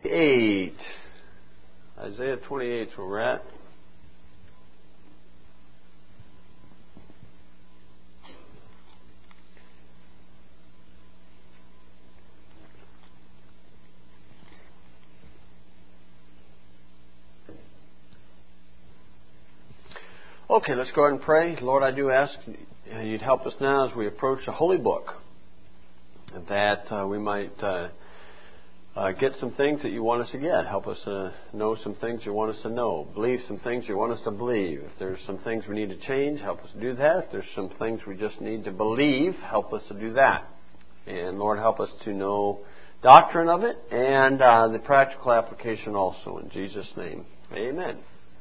28. Isaiah 28 is where we're at. Okay, let's go ahead and pray. Lord, I do ask you'd help us now as we approach the Holy Book, that we might get some things that you want us to get. Help us to know some things you want us to know. Believe some things you want us to believe. If there's some things we need to change, help us to do that. If there's some things we just need to believe, help us to do that. And Lord, help us to know doctrine of it and the practical application also. In Jesus' name, amen.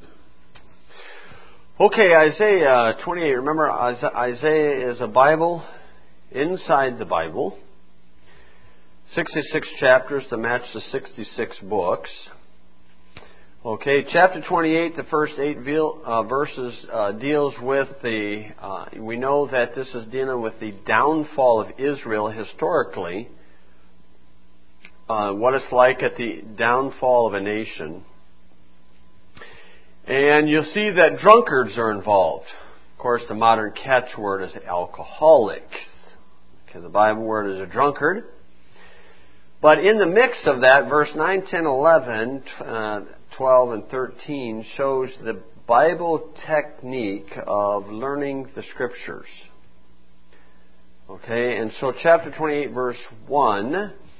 Okay, Isaiah 28. Remember, Isaiah is a Bible inside the Bible. 66 chapters to match the 66 books. Okay, chapter 28, the first 8 verses deals with we know that this is dealing with the downfall of Israel historically. What it's like at the downfall of a nation. And you'll see that drunkards are involved. Of course, the modern catchword is alcoholic. Okay, the Bible word is a drunkard. But in the mix of that, verse 9, 10, 11, 12, and 13 shows the Bible technique of learning the Scriptures. Okay, and so chapter 28, verse 1,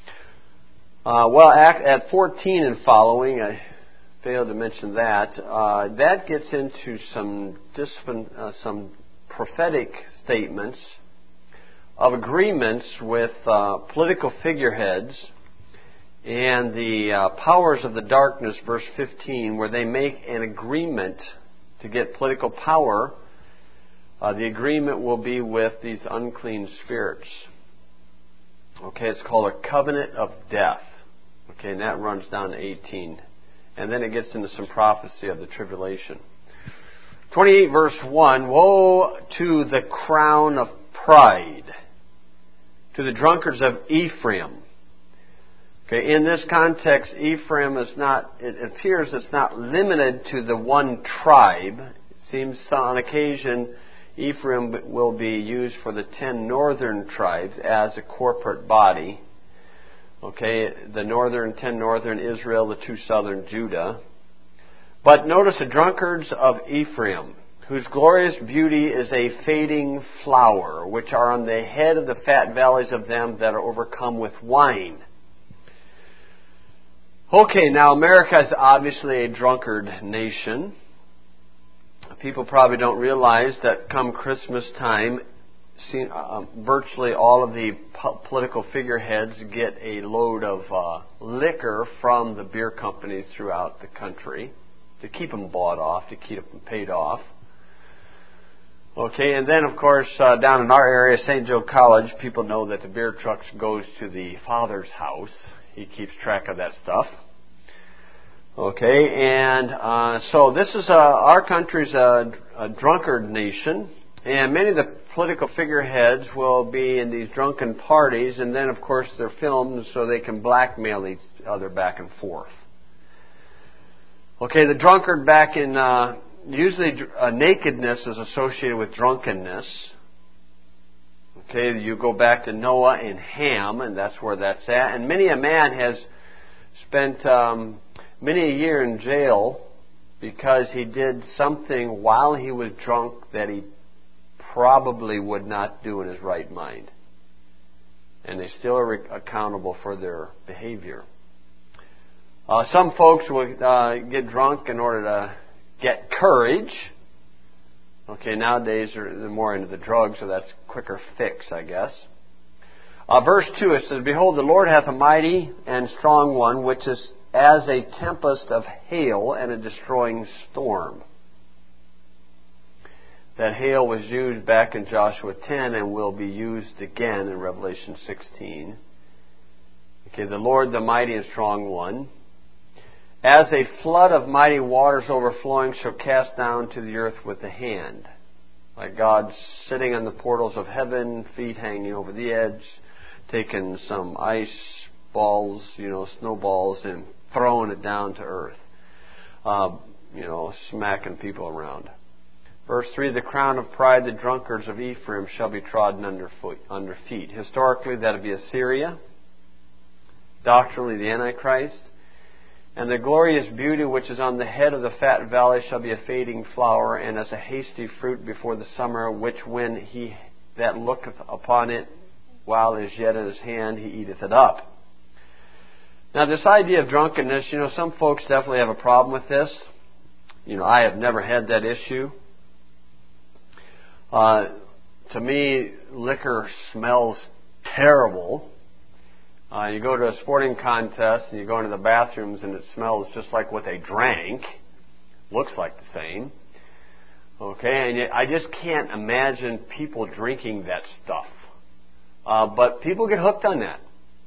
at 14 and following, I failed to mention that, that gets into some prophetic statements of agreements with political figureheads and the powers of the darkness, verse 15, where they make an agreement to get political power. The agreement will be with these unclean spirits. Okay, it's called a covenant of death. Okay, and that runs down to 18. And then it gets into some prophecy of the tribulation. 28 verse 1, woe to the crown of pride, to the drunkards of Ephraim. Okay, in this context, Ephraim is not, it appears it's not limited to the one tribe. It seems on occasion Ephraim will be used for the 10 northern tribes as a corporate body. Okay, the 10 northern Israel, the 2 southern Judah. But notice the drunkards of Ephraim, whose glorious beauty is a fading flower, which are on the head of the fat valleys of them that are overcome with wine. Okay, now America is obviously a drunkard nation. People probably don't realize that come Christmas time, virtually all of the political figureheads get a load of liquor from the beer companies throughout the country to keep them bought off, to keep them paid off. Okay, and then of course down in our area, St. Joe College, people know that the beer trucks goes to the father's house. He keeps track of that stuff. Okay, and so this is our country's a drunkard nation. And many of the political figureheads will be in these drunken parties, and then, of course, they're filmed so they can blackmail each other back and forth. Okay, the drunkard back in, usually nakedness is associated with drunkenness. Okay, you go back to Noah and Ham, and that's where that's at. And many a man has spent many a year in jail because he did something while he was drunk that he probably would not do in his right mind. And they still are accountable for their behavior. Some folks will get drunk in order to get courage. Okay, nowadays they're more into the drugs, so that's a quicker fix, I guess. Verse 2, it says, behold, the Lord hath a mighty and strong one, which is as a tempest of hail and a destroying storm. That hail was used back in Joshua 10 and will be used again in Revelation 16. Okay, the Lord, the mighty and strong one, as a flood of mighty waters overflowing shall cast down to the earth with the hand. Like God sitting on the portals of heaven, feet hanging over the edge, taking some ice balls, snowballs, and throwing it down to earth. Smacking people around. Verse 3, the crown of pride, the drunkards of Ephraim shall be trodden under feet. Historically, that would be Assyria. Doctrinally, the Antichrist. And the glorious beauty which is on the head of the fat valley shall be a fading flower, and as a hasty fruit before the summer, which when he that looketh upon it while it is yet in his hand, he eateth it up. Now, this idea of drunkenness, some folks definitely have a problem with this. I have never had that issue. To me, liquor smells terrible. You go to a sporting contest and you go into the bathrooms and it smells just like what they drank. Looks like the same. Okay, and I just can't imagine people drinking that stuff. But people get hooked on that.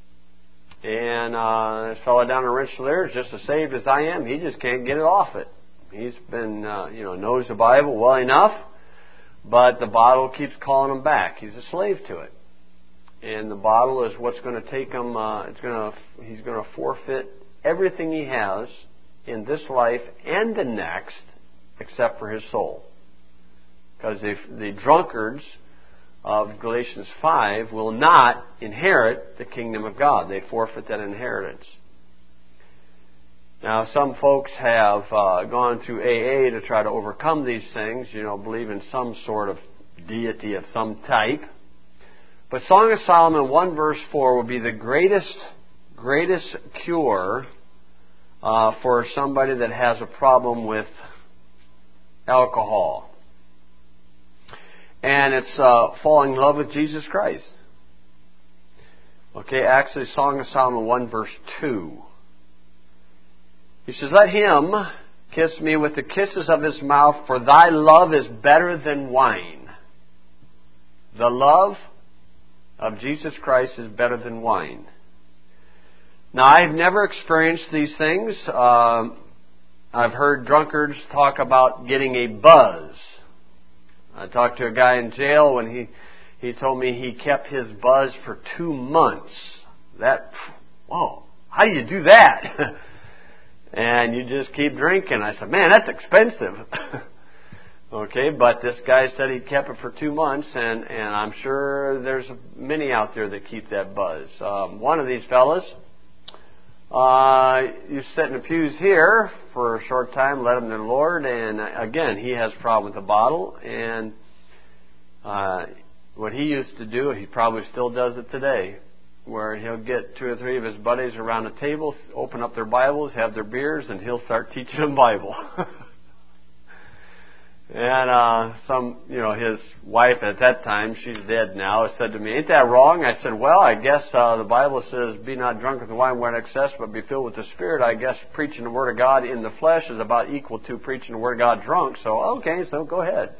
And this fellow down in Rensselaer is just as saved as I am. He just can't get it off it. He's been, knows the Bible well enough, but the bottle keeps calling him back. He's a slave to it. And the bottle is what's going to take him, he's going to forfeit everything he has in this life and the next except for his soul. Because the drunkards of Galatians 5 will not inherit the kingdom of God. They forfeit that inheritance. Now, some folks have gone through AA to try to overcome these things, believe in some sort of deity of some type. But Song of Solomon 1 verse 4 will be the greatest cure for somebody that has a problem with alcohol. And it's falling in love with Jesus Christ. Okay, actually Song of Solomon 1 verse 2. He says, let him kiss me with the kisses of his mouth, for thy love is better than wine. The love of Jesus Christ is better than wine. Now, I've never experienced these things. I've heard drunkards talk about getting a buzz. I talked to a guy in jail when he told me he kept his buzz for 2 months. Whoa, how do you do that? And you just keep drinking. I said, man, that's expensive. Okay, but this guy said he kept it for 2 months, and I'm sure there's many out there that keep that buzz. One of these fellas, you sit in the pews here for a short time, led him to the Lord, and again, he has a problem with the bottle, and what he used to do, he probably still does it today, where he'll get 2 or 3 of his buddies around a table, open up their Bibles, have their beers, and he'll start teaching them Bible. And his wife at that time, she's dead now, said to me, ain't that wrong? I said, well, I guess the Bible says, be not drunk with the wine where in excess, but be filled with the Spirit. I guess preaching the Word of God in the flesh is about equal to preaching the Word of God drunk. So, okay, so go ahead.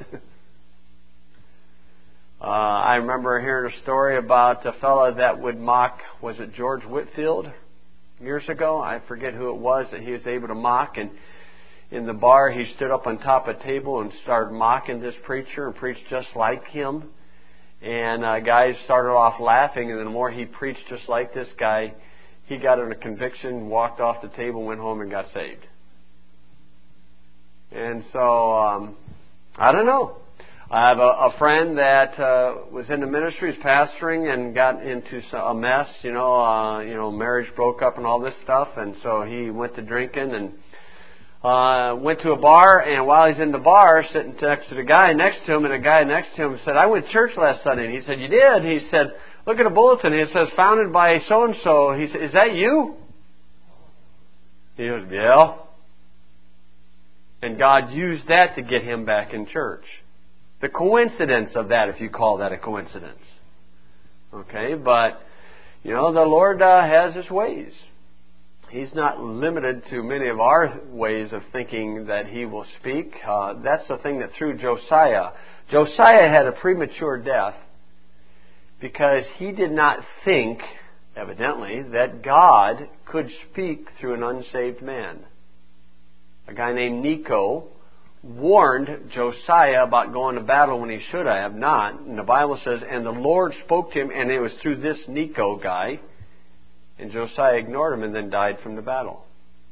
I remember hearing a story about a fellow that would mock, was it George Whitefield years ago? I forget who it was that he was able to mock. And in the bar, he stood up on top of a table and started mocking this preacher and preached just like him. And guys started off laughing, and then the more he preached just like this guy, he got a conviction, walked off the table, went home, and got saved. And so, I don't know. I have a friend that was in the ministry, was pastoring, and got into a mess. Marriage broke up and all this stuff, and so he went to drinking and went to a bar. And while he's in the bar, sitting next to the guy next to him, and the guy next to him said, "I went to church last Sunday." And he said, "You did?" He said, "Look at the bulletin. It says founded by so and so." He said, "Is that you?" He goes, "Yeah." And God used that to get him back in church. The coincidence of that, if you call that a coincidence. Okay, but, the Lord has His ways. He's not limited to many of our ways of thinking that He will speak. That's the thing that threw Josiah. Josiah had a premature death because he did not think, evidently, that God could speak through an unsaved man. A guy named Necho warned Josiah about going to battle when he should have not. And the Bible says, and the Lord spoke to him, and it was through this Necho guy. And Josiah ignored him and then died from the battle.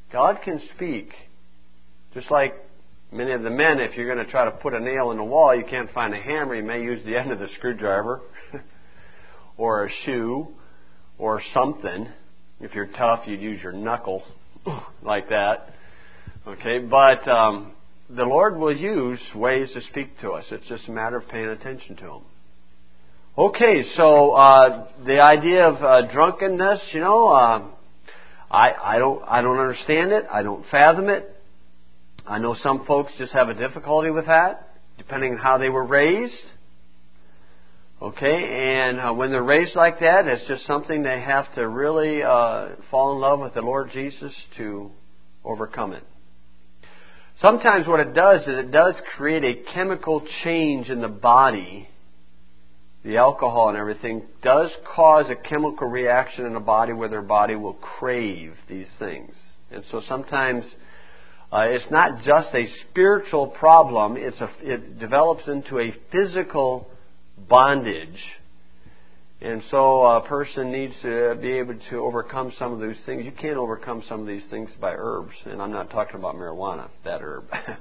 God can speak. Just like many of the men, if you're going to try to put a nail in the wall, you can't find a hammer, you may use the end of the screwdriver or a shoe or something. If you're tough, you'd use your knuckle like that. Okay, but the Lord will use ways to speak to us. It's just a matter of paying attention to Him. Okay, so the idea of drunkenness, I don't understand it. I don't fathom it. I know some folks just have a difficulty with that, depending on how they were raised. Okay, and when they're raised like that, it's just something they have to really fall in love with the Lord Jesus to overcome it. Sometimes what it does is it does create a chemical change in the body. The alcohol and everything does cause a chemical reaction in the body where their body will crave these things. And so sometimes it's not just a spiritual problem, it develops into a physical bondage. And so a person needs to be able to overcome some of those things. You can't overcome some of these things by herbs, and I'm not talking about marijuana, that herb.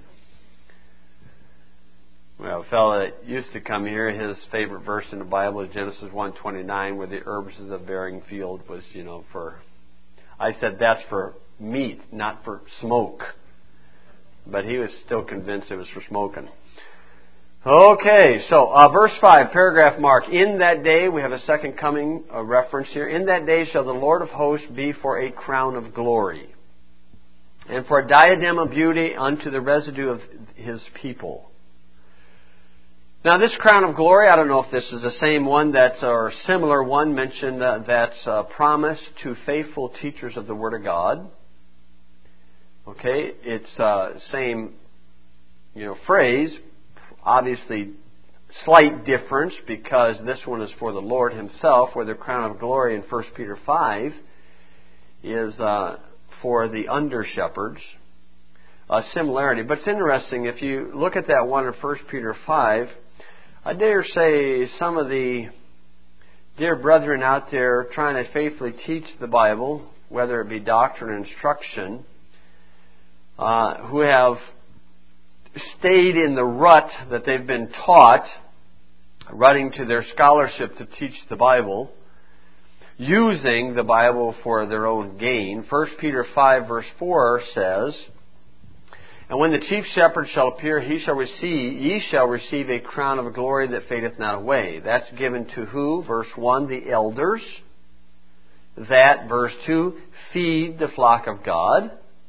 Well, a fellow that used to come here, his favorite verse in the Bible is Genesis 1:29, where the herbs of the bearing field was, for... I said that's for meat, not for smoke. But he was still convinced it was for smoking. Okay, so verse 5, paragraph mark. In that day, we have a second coming reference here. In that day shall the Lord of hosts be for a crown of glory, and for a diadem of beauty unto the residue of His people. Now, this crown of glory, I don't know if this is the same one or similar one mentioned that's promised to faithful teachers of the Word of God. Okay, it's same, phrase. Obviously, slight difference because this one is for the Lord Himself, where the crown of glory in 1 Peter 5 is for the under-shepherds. Similarity. But it's interesting, if you look at that one in 1 Peter 5, I dare say some of the dear brethren out there trying to faithfully teach the Bible, whether it be doctrine or instruction, who have stayed in the rut that they've been taught, running to their scholarship to teach the Bible, using the Bible for their own gain. 1 Peter 5 verse 4 says, and when the chief shepherd shall appear, ye shall receive a crown of glory that fadeth not away. That's given to who? Verse 1, the elders. That, verse 2, feed the flock of God.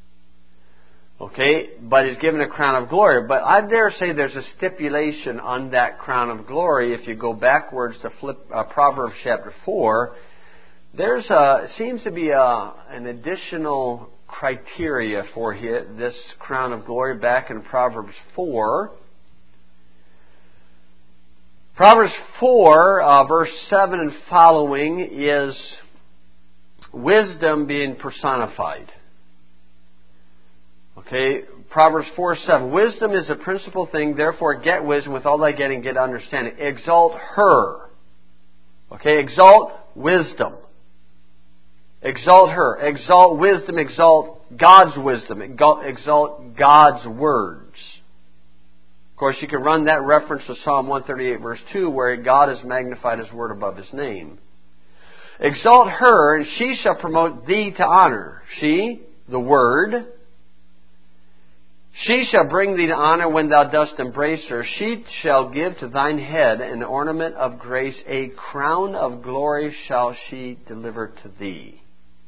Okay, but he's given a crown of glory. But I dare say there's a stipulation on that crown of glory. If you go backwards to Proverbs chapter 4, there's seems to be an additional criteria for this crown of glory back in Proverbs 4. Proverbs 4, verse 7 and following is wisdom being personified. Okay, Proverbs 4:7. Wisdom is the principal thing, therefore get wisdom, with all thy getting, get understanding. Exalt her. Okay, exalt wisdom. Exalt her. Exalt wisdom. Exalt God's wisdom. Exalt God's words. Of course, you can run that reference to Psalm 138 verse 2, where God has magnified His word above His name. Exalt her, and she shall promote thee to honor. She, the Word. She shall bring thee to honor when thou dost embrace her. She shall give to thine head an ornament of grace. A crown of glory shall she deliver to thee.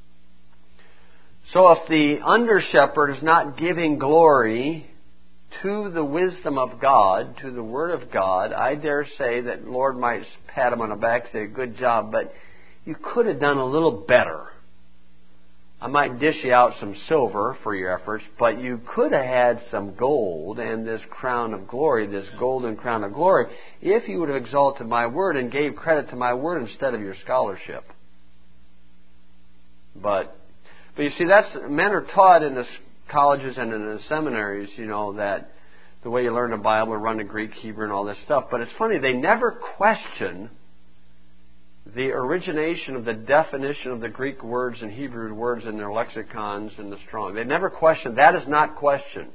So if the under-shepherd is not giving glory to the wisdom of God, to the Word of God, I dare say that the Lord might pat him on the back and say, good job, but you could have done a little better. I might dish you out some silver for your efforts, but you could have had some gold and this crown of glory, this golden crown of glory, if you would have exalted my word and gave credit to my word instead of your scholarship. But you see, men are taught in the colleges and in the seminaries, that the way you learn the Bible, run the Greek, Hebrew, and all this stuff. But it's funny, they never question the origination of the definition of the Greek words and Hebrew words in their lexicons in the Strong. They never questioned. That is not questioned.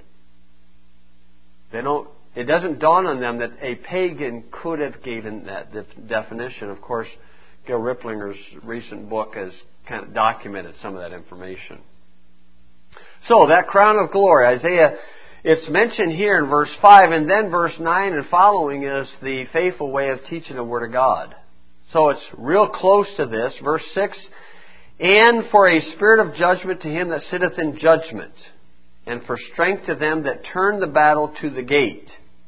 It doesn't dawn on them that a pagan could have given that definition. Of course, Gil Ripplinger's recent book has kind of documented some of that information. So, that crown of glory, Isaiah, it's mentioned here in verse 5, and then verse 9 and following is the faithful way of teaching the Word of God. So it's real close to this. Verse 6, and for a spirit of judgment to him that sitteth in judgment, and for strength to them that turn the battle to the gate.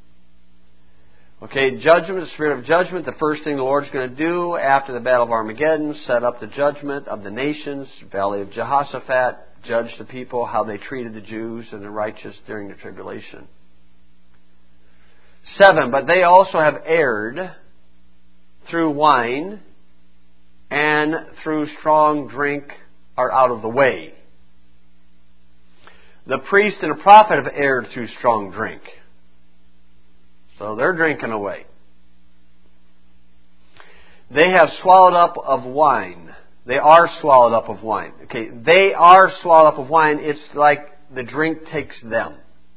Okay, judgment, the spirit of judgment, the first thing the Lord's going to do after the battle of Armageddon, set up the judgment of the nations, Valley of Jehoshaphat, judge the people, how they treated the Jews and the righteous during the tribulation. 7, but they also have erred through wine and through strong drink are out of the way. The priest and the prophet have erred through strong drink. So they're drinking away. They have swallowed up of wine. They are swallowed up of wine. Okay, they are swallowed up of wine. It's like the drink takes them.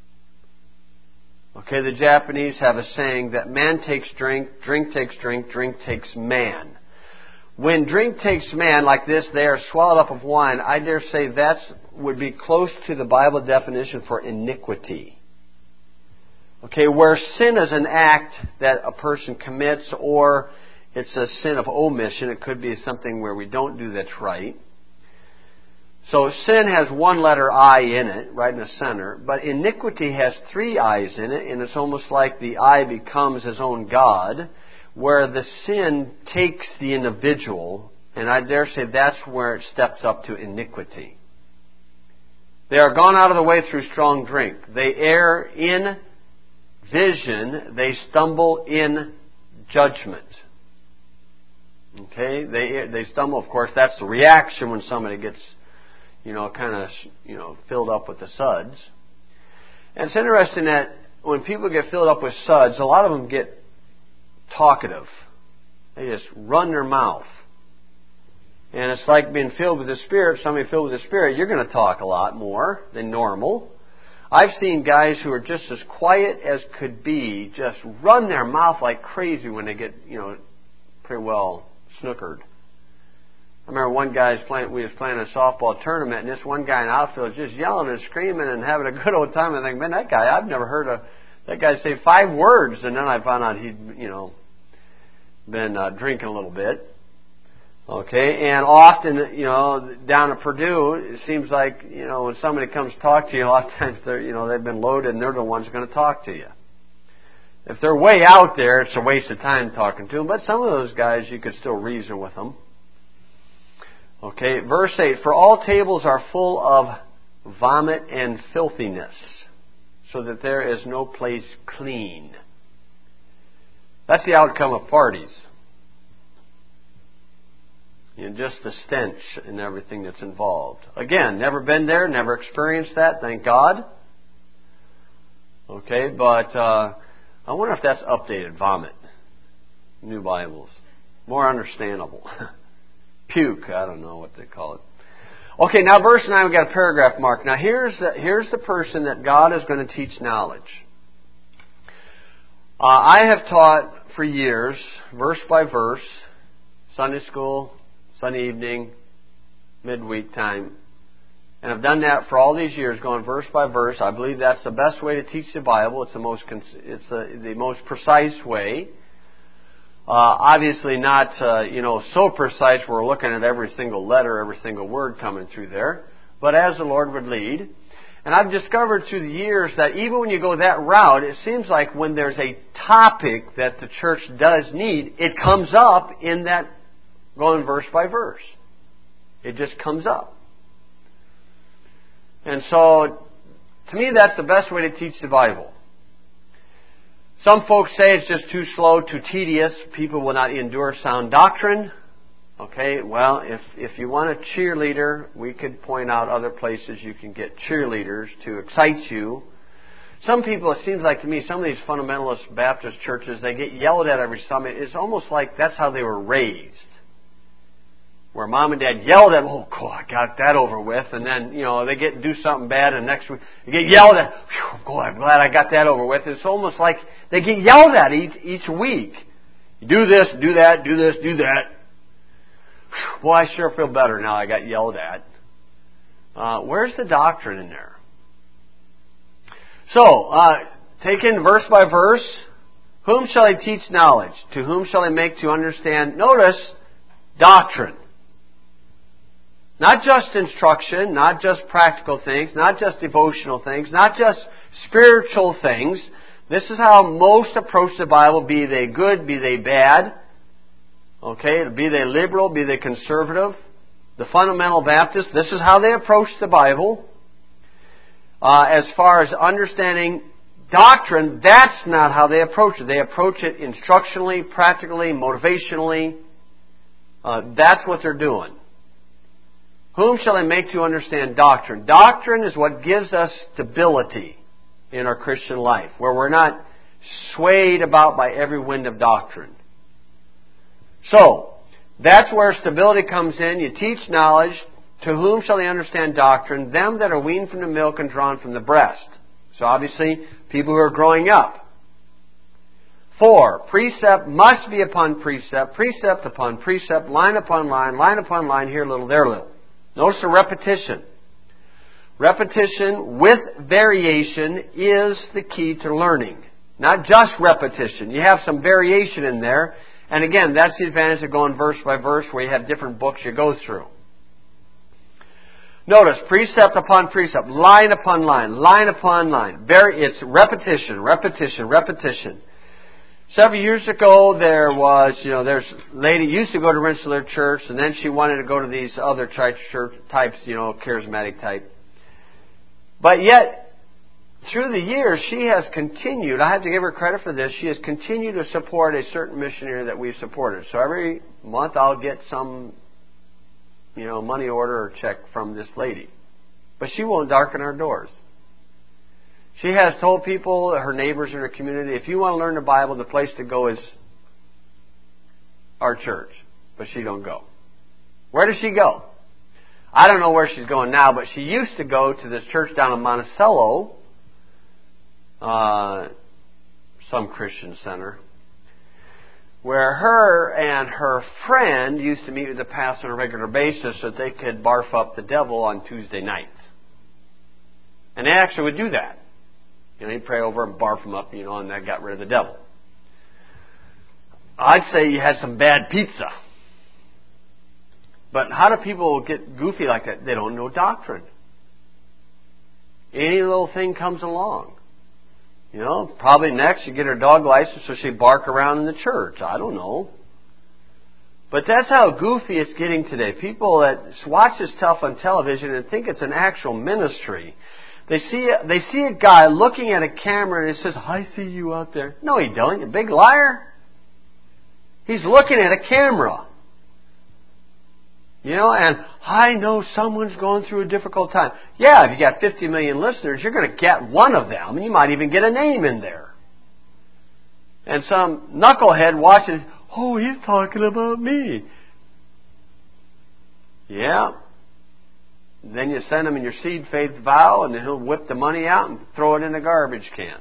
Okay, the Japanese have a saying that man takes drink, drink takes drink, drink takes man. When drink takes man like this, they are swallowed up of wine. I dare say that would be close to the Bible definition for iniquity. Okay, where sin is an act that a person commits, or it's a sin of omission. It could be something where we don't do that's right. So sin has one letter I in it, right in the center. But iniquity has 3 I's in it, and it's almost like the I becomes his own God, where the sin takes the individual, and I dare say that's where it steps up to iniquity. They are gone out of the way through strong drink. They err in vision. They stumble in judgment. Okay? They stumble, of course, that's the reaction when somebody gets filled up with the suds. And it's interesting that when people get filled up with suds, a lot of them get talkative. They just run their mouth. And it's like being filled with the Spirit. Somebody filled with the Spirit, you're going to talk a lot more than normal. I've seen guys who are just as quiet as could be, just run their mouth like crazy when they get, pretty well snookered. I remember one we was playing a softball tournament, and this one guy in the outfield was just yelling and screaming and having a good old time. And I think, man, that guy, I've never heard that guy say 5 words. And then I found out he'd, been drinking a little bit. Okay, and often, down at Purdue, it seems like, when somebody comes to talk to you, a lot of times they've been loaded and they're the ones going to talk to you. If they're way out there, it's a waste of time talking to them. But some of those guys, you could still reason with them. Okay, verse 8, for all tables are full of vomit and filthiness, so that there is no place clean. That's the outcome of parties. Just the stench and everything that's involved. Again, never been there, never experienced that, thank God. Okay, but I wonder if that's updated, vomit. New Bibles. More understandable. Puke, I don't know what they call it. Okay, now verse 9, we've got a paragraph mark. Now here's the person that God is going to teach knowledge. I have taught for years, verse by verse, Sunday school, Sunday evening, midweek time. And I've done that for all these years, going verse by verse. I believe that's the best way to teach the Bible. It's the most precise way. Obviously not, so precise we're looking at every single letter, every single word coming through there, but as the Lord would lead. And I've discovered through the years that even when you go that route, it seems like when there's a topic that the church does need, it comes up in that going verse by verse. It just comes up. And so, to me, that's the best way to teach the Bible. Some folks say it's just too slow, too tedious. People will not endure sound doctrine. Okay, well, if you want a cheerleader, we could point out other places you can get cheerleaders to excite you. Some people, it seems like to me, some of these fundamentalist Baptist churches, they get yelled at every Sunday. It's almost like that's how they were raised. where mom and dad yelled at them, oh, cool, I got that over with, and then, they do something bad, and next week they get yelled at, cool, I'm glad I got that over with. It's almost like they get yelled at each week. You do this, do that, do this, do that. Boy, I sure feel better now I got yelled at. Where's the doctrine in there? So, taken verse by verse, whom shall I teach knowledge? To whom shall I make to understand? Notice, doctrine. Not just instruction, not just practical things, not just devotional things, not just spiritual things. This is how most approach the Bible, be they good, be they bad. Okay, be they liberal, be they conservative. The fundamental Baptists, this is how they approach the Bible. As far as understanding doctrine, that's not how they approach it. They approach it instructionally, practically, motivationally. That's what they're doing. Whom shall I make to understand doctrine? Doctrine is what gives us stability in our Christian life, where we're not swayed about by every wind of doctrine. So, that's where stability comes in. You teach knowledge. To whom shall they understand doctrine? Them that are weaned from the milk and drawn from the breast. So obviously, people who are growing up. 4, precept must be upon precept, precept upon precept, line upon line, here a little, there a little. Notice the repetition. Repetition with variation is the key to learning. Not just repetition. You have some variation in there. And again, that's the advantage of going verse by verse, where you have different books you go through. Notice, precept upon precept, line upon line upon line. It's repetition, repetition, repetition. Several years ago, there's a lady used to go to Rensselaer Church, and then she wanted to go to these other church types, charismatic type. But yet, through the years, she has continued, I have to give her credit for this, she has continued to support a certain missionary that we've supported. So every month I'll get some, money order or check from this lady. But she won't darken our doors. She has told people, her neighbors in her community, if you want to learn the Bible, the place to go is our church. But she don't go. Where does she go? I don't know where she's going now, but she used to go to this church down in Monticello, some Christian center, where her and her friend used to meet with the pastor on a regular basis so that they could barf up the devil on Tuesday nights. And they actually would do that. He'd pray over and barf him up, and that got rid of the devil. I'd say you had some bad pizza. But how do people get goofy like that? They don't know doctrine. Any little thing comes along. Probably next you get her dog license so she bark around in the church. I don't know. But that's how goofy it's getting today. People that watch this stuff on television and think it's an actual ministry. They see a guy looking at a camera and he says, I see you out there. No, he don't. You big liar. He's looking at a camera. And I know someone's going through a difficult time. Yeah, if you got 50 million listeners, you're going to get one of them, and you might even get a name in there. And some knucklehead watches, oh, he's talking about me. Yeah. Then you send him in your seed faith vow, and then he'll whip the money out and throw it in a garbage can.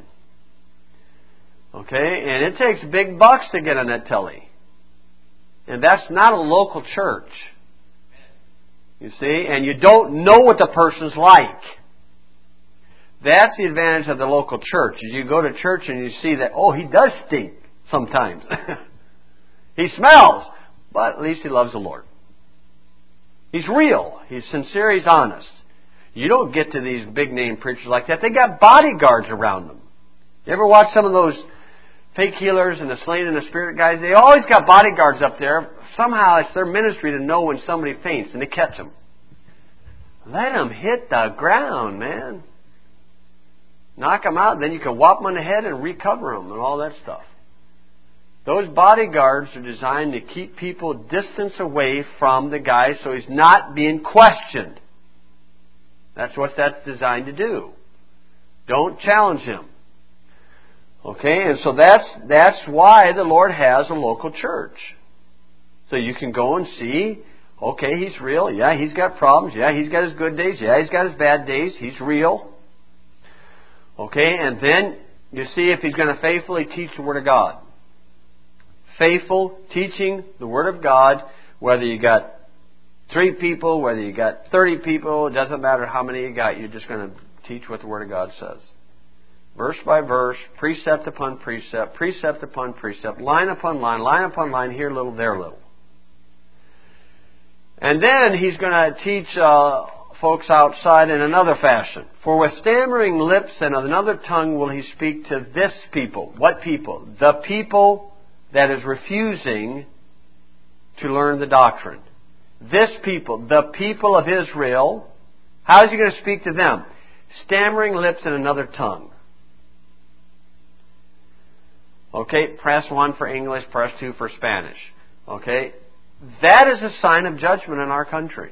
Okay? And it takes big bucks to get on that telly. And that's not a local church. You see? And you don't know what the person's like. That's the advantage of the local church. Is you go to church and you see that, oh, he does stink sometimes. He smells. But at least he loves the Lord. He's real. He's sincere. He's honest. You don't get to these big name preachers like that. They got bodyguards around them. You ever watch some of those fake healers and the slain in the spirit guys? They always got bodyguards up there. Somehow it's their ministry to know when somebody faints and they catch them. Let them hit the ground, man. Knock them out, then you can whop them on the head and recover them and all that stuff. Those bodyguards are designed to keep people distance away from the guy so he's not being questioned. That's what that's designed to do. Don't challenge him. Okay, and so that's why the Lord has a local church. So you can go and see Okay, He's real. Yeah, He's got problems. Yeah, He's got His good days. Yeah, He's got His bad days. He's real. Okay, and then you see if He's going to faithfully teach the Word of God. Faithful teaching the Word of God, whether you got 3 people, whether you got 30 people, it doesn't matter how many you got, you're just going to teach what the Word of God says. Verse by verse, precept upon precept, precept upon precept, line upon line, here a little, there a little. And then He's going to teach folks outside in another fashion. For with stammering lips and another tongue will He speak to this people. What people? The people that is refusing to learn the doctrine. This people, the people of Israel, how is He going to speak to them? Stammering lips and another tongue. Okay, press 1 for English, press 2 for Spanish. Okay, that is a sign of judgment in our country.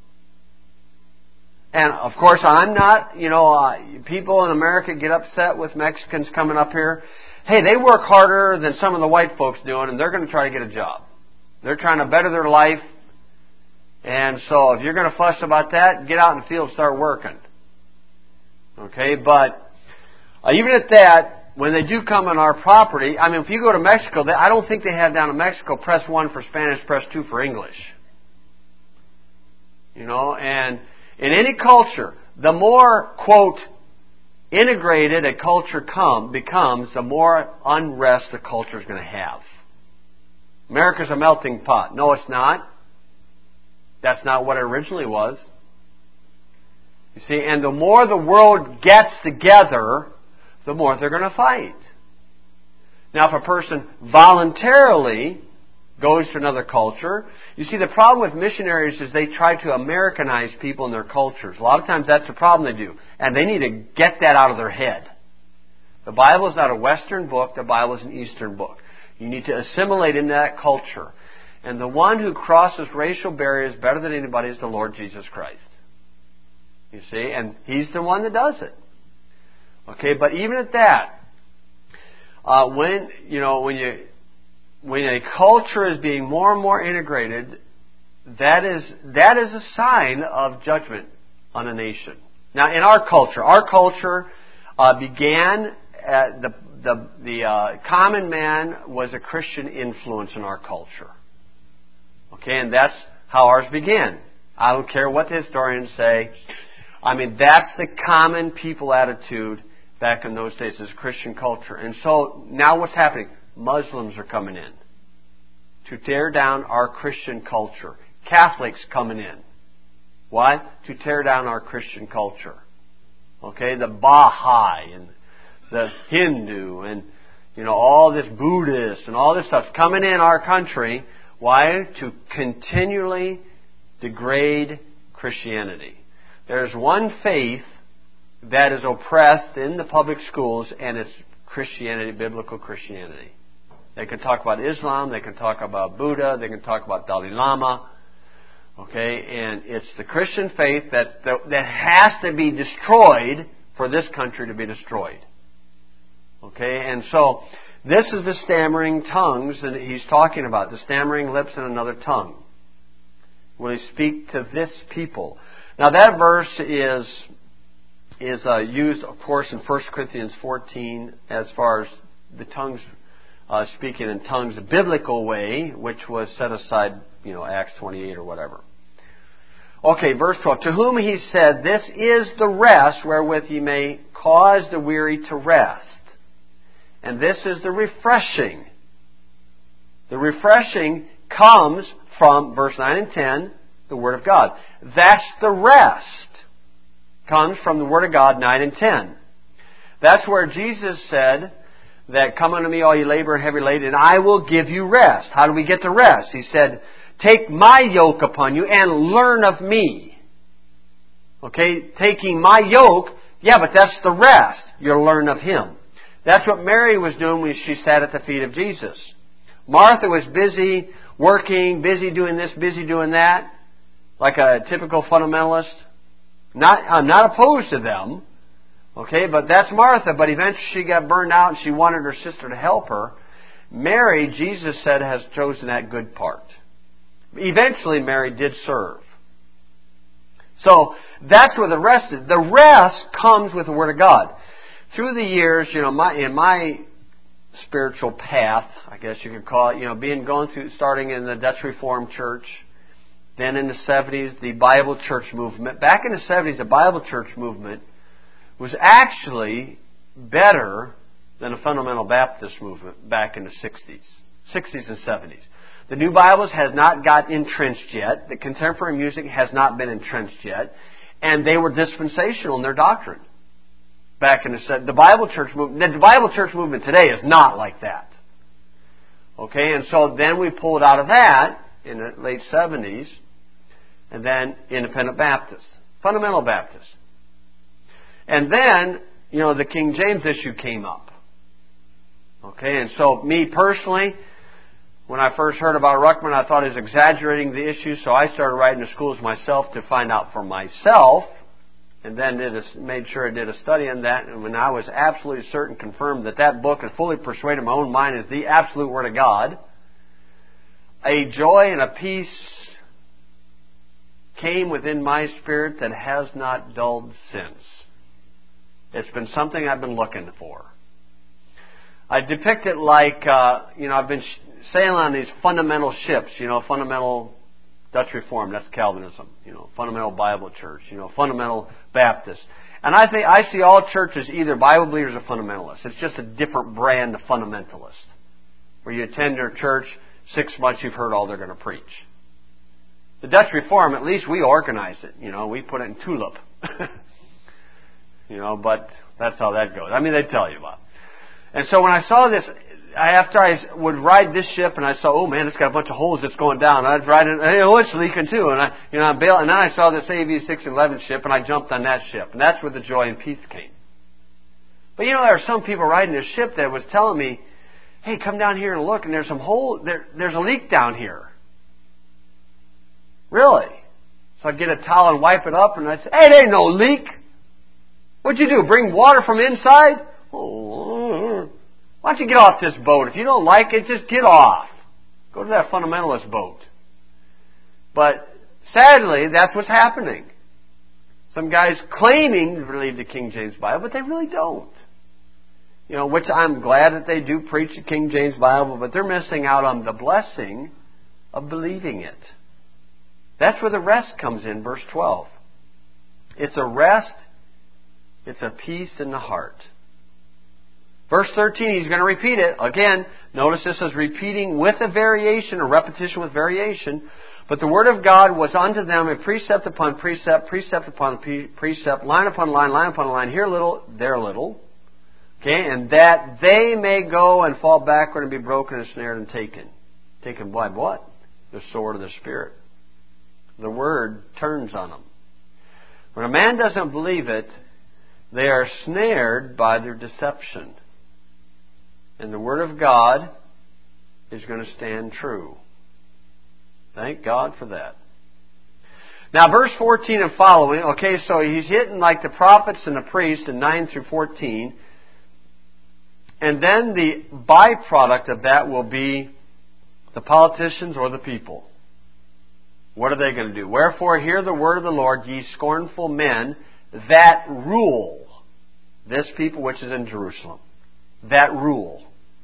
And of course, I'm not, people in America get upset with Mexicans coming up here. Hey, they work harder than some of the white folks doing, and they're going to try to get a job. They're trying to better their life. And so if you're going to fuss about that, get out in the field and start working. Okay, but even at that, when they do come on our property, if you go to Mexico, I don't think they have down in Mexico, press 1 for Spanish, press 2 for English. And in any culture, the more, quote, integrated a culture becomes, the more unrest the culture is going to have. America's a melting pot. No, it's not. That's not what it originally was. You see, and the more the world gets together, the more they're going to fight. Now, if a person voluntarily goes to another culture, you see, the problem with missionaries is they try to Americanize people in their cultures. A lot of times that's the problem they do. And they need to get that out of their head. The Bible is not a Western book. The Bible is an Eastern book. You need to assimilate into that culture. And the one who crosses racial barriers better than anybody is the Lord Jesus Christ. You see, and He's the one that does it. Okay, but even at that, when a culture is being more and more integrated, that is a sign of judgment on a nation. Now, in our culture began at the common man was a Christian influence in our culture. Okay, and that's how ours began. I don't care what the historians say. That's the common people attitude back in those days as Christian culture. And so now what's happening? Muslims are coming in to tear down our Christian culture. Catholics coming in. Why? To tear down our Christian culture. Okay, the Baha'i and the Hindu and all this Buddhist and all this stuff coming in our country. Why? To continually degrade Christianity. There's one faith that is oppressed in the public schools, and it's Christianity, biblical Christianity. They can talk about Islam, they can talk about Buddha, they can talk about Dalai Lama. Okay, and it's the Christian faith that has to be destroyed for this country to be destroyed. Okay, and so this is the stammering tongues that He's talking about, the stammering lips and another tongue. Will He speak to this people? Now that verse is used, of course, in 1 Corinthians 14 as far as the tongues, speaking in tongues the biblical way, which was set aside, Acts 28 or whatever. Okay, verse 12. To whom He said, this is the rest wherewith ye may cause the weary to rest. And this is the refreshing. The refreshing comes from, verse 9 and 10, the Word of God. That's the rest. Comes from the Word of God, 9 and 10. That's where Jesus said that, come unto me all ye labor and heavy laden, and I will give you rest. How do we get to rest? He said, take my yoke upon you and learn of me. Okay, taking my yoke, but that's the rest. You'll learn of Him. That's what Mary was doing when she sat at the feet of Jesus. Martha was busy working, busy doing this, busy doing that, like a typical fundamentalist. I'm not opposed to them, okay, but that's Martha. But eventually she got burned out and she wanted her sister to help her. Mary, Jesus said, has chosen that good part. Eventually, Mary did serve. So that's where the rest is. The rest comes with the Word of God. Through the years, in my spiritual path, I guess you could call it, starting in the Dutch Reformed Church, then in the 70s, the Bible Church movement. Back in the 70s, the Bible Church movement was actually better than the Fundamental Baptist movement back in the 60s and 70s. The New Bibles has not got entrenched yet. The contemporary music has not been entrenched yet. And they were dispensational in their doctrine. Back in the Bible Church movement. The Bible Church movement today is not like that. Okay, and so then we pulled out of that in the late 70s, and then Independent Baptists, Fundamental Baptists. And then, the King James issue came up. Okay, and so me personally, when I first heard about Ruckman, I thought he was exaggerating the issue, so I started writing the schools myself to find out for myself, and then made sure I did a study on that, and when I was absolutely certain, confirmed that book is fully persuaded in my own mind is the absolute Word of God, a joy and a peace came within my spirit that has not dulled since. It's been something I've been looking for. I depict it like, I've been sailing on these fundamental ships, fundamental Dutch Reformed, that's Calvinism, fundamental Bible Church, fundamental Baptist. And I see all churches either Bible believers or fundamentalists. It's just a different brand of fundamentalist. Where you attend their church, 6 months you've heard all they're going to preach. The Dutch Reform, at least we organize it. We put it in tulip. But that's how that goes. They tell you about it. And so when I saw this, after I would ride this ship and I saw, oh man, it's got a bunch of holes that's going down. I'd ride it, it's leaking too. And I bailed. And then I saw this AV 611 ship and I jumped on that ship. And that's where the joy and peace came. But there are some people riding this ship that was telling me, hey, come down here and look, and there's some hole, there's a leak down here. Really? So I'd get a towel and wipe it up, and I'd say, hey, there ain't no leak. What'd you do, bring water from inside? Oh, why don't you get off this boat? If you don't like it, just get off. Go to that fundamentalist boat. But sadly, that's what's happening. Some guys claiming to believe the King James Bible, but they really don't. Which I'm glad that they do preach the King James Bible, but they're missing out on the blessing of believing it. That's where the rest comes in, verse 12. It's a rest, it's a peace in the heart. Verse 13, he's going to repeat it. Again, notice this is repeating with a variation, a repetition with variation. But the Word of God was unto them a precept upon precept, precept upon precept, line upon line, line upon line, here little, there little. Okay, and that they may go and fall backward and be broken and snared and taken. Taken by what? The sword of the Spirit. The Word turns on them. When a man doesn't believe it, they are snared by their deception. And the Word of God is going to stand true. Thank God for that. Now, verse 14 and following, okay, so he's hitting like the prophets and the priests in 9 through 14. And then the byproduct of that will be the politicians or the people. What are they going to do? Wherefore, hear the word of the Lord, ye scornful men that rule this people which is in Jerusalem. That rule.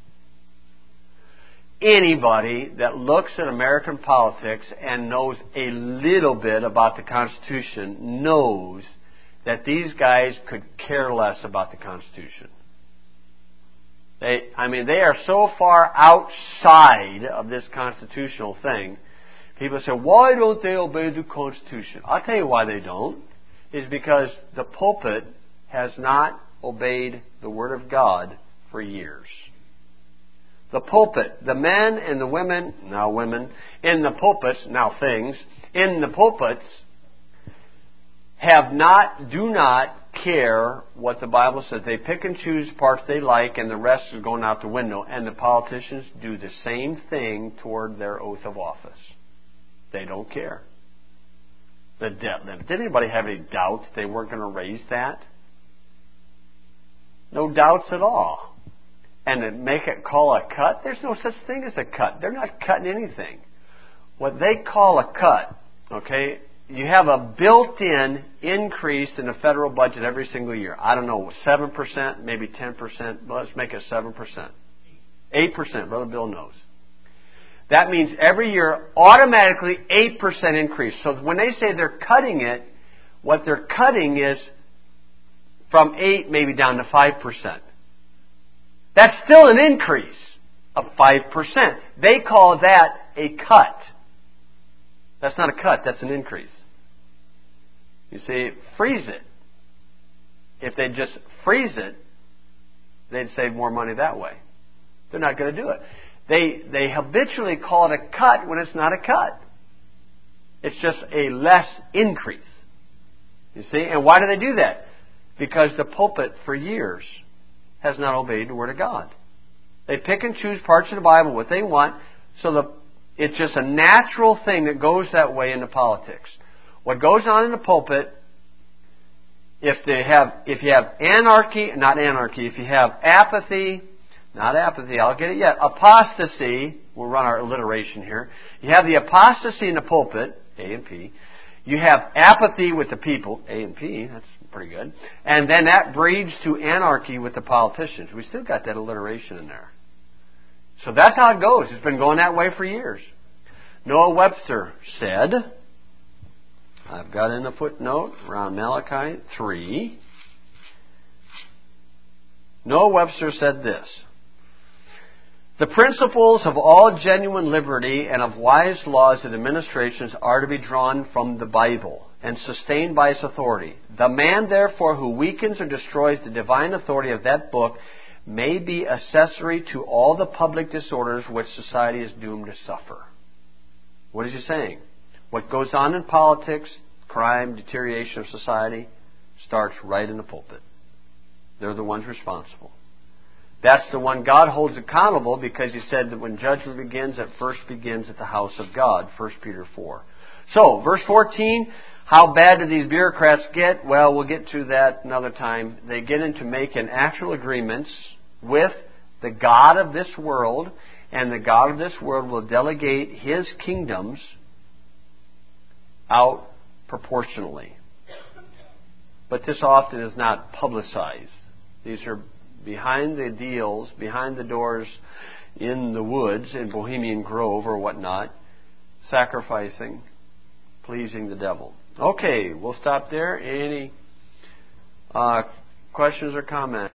Anybody that looks at American politics and knows a little bit about the Constitution knows that these guys could care less about the Constitution. They are so far outside of this constitutional thing. People say, why don't they obey the Constitution? I'll tell you why they don't. It's because the pulpit has not obeyed the Word of God for years. The pulpit, the men and the women, now women, in the pulpits, now things, in the pulpits, do not care what the Bible says. They pick and choose parts they like, and the rest is going out the window. And the politicians do the same thing toward their oath of office. They don't care. Did anybody have any doubts they weren't going to raise that? No doubts at all. And to make it call a cut, there's no such thing as a cut. They're not cutting anything. what they call a cut, okay, you have a built-in increase in the federal budget every single year. I don't know, 7%, maybe 10%. Well, let's make it 7%. 8%, Brother Bill knows. That means every year, automatically 8% increase. So when they say they're cutting it, what they're cutting is from 8 maybe down to 5%. That's still an increase of 5%. They call that a cut. That's not a cut, that's an increase. You see, freeze it. If they just freeze it, they'd save more money that way. They're not going to do it. They habitually call it a cut when it's not a cut. It's just a less increase. You see? And why do they do that? Because the pulpit for years has not obeyed the Word of God. They pick and choose parts of the Bible, what they want, so it's just a natural thing that goes that way into politics. What goes on in the pulpit, if you have anarchy, not anarchy, if you have apathy, not apathy, I'll get it yet, apostasy, we'll run our alliteration here. You have the apostasy in the pulpit, A and P. You have apathy with the people, A and P, that's pretty good. And then that breeds to anarchy with the politicians. We still got that alliteration in there. So that's how it goes. It's been going that way for years. Noah Webster said, I've got in a footnote around Malachi 3. Noah Webster said this: the principles of all genuine liberty and of wise laws and administrations are to be drawn from the Bible and sustained by its authority. The man, therefore, who weakens or destroys the divine authority of that book may be accessory to all the public disorders which society is doomed to suffer. What is he saying? What goes on in politics, crime, deterioration of society, starts right in the pulpit. They're the ones responsible. That's the one God holds accountable, because He said that when judgment begins, it first begins at the house of God, 1 Peter 4. So, verse 14, how bad do these bureaucrats get? Well, we'll get to that another time. They get into making actual agreements with the God of this world, and the God of this world will delegate His kingdoms out proportionally. But this often is not publicized. These are behind the deals, behind the doors in the woods in Bohemian Grove or whatnot, sacrificing, pleasing the devil. Okay, we'll stop there. Any questions or comments?